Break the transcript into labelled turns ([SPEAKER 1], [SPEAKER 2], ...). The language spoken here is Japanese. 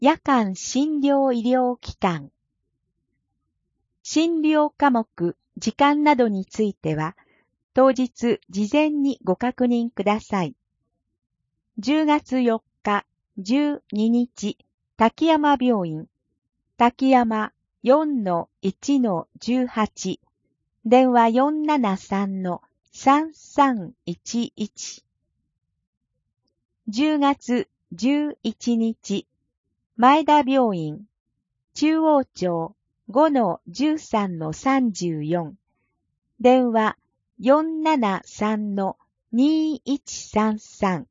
[SPEAKER 1] 夜間診療医療機関。診療科目、時間などについては、当日事前にご確認ください。10月4日、12日、滝山病院、滝山 4-1-18、電話 473-3311。10月11日、前田病院、中央町 5-13-34、電話 473-2133。